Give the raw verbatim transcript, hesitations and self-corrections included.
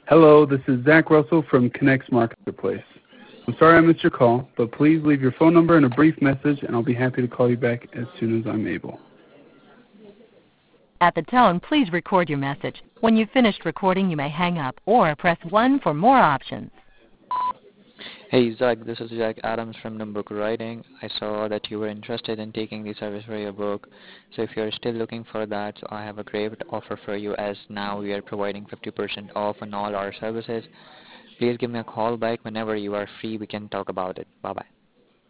Hello, this is Zach Russell from Connects Marketplace. I'm sorry I missed your call, but please leave your phone number and a brief message, and I'll be happy to call you back as soon as I'm able. At the tone, please record your message. When you've finished recording, you may hang up or press one for more options. Hey Zach, this is Jack Adams from Numbook Writing. I saw that you were interested in taking the service for your book. So if you're still looking for that, so I have a great offer for you, as now we are providing fifty percent off on all our services. Please give me a call back whenever you are free. We can talk about it. Bye bye.